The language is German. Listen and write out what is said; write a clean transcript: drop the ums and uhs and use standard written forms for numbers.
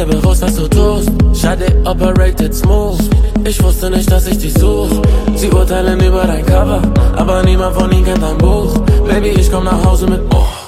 mir bewusst, was du tust. Shade operated smooth. Ich wusste nicht, dass ich dich such. Sie urteilen über dein Cover, aber niemand von ihnen kennt dein Buch. Baby, ich komm nach Hause mit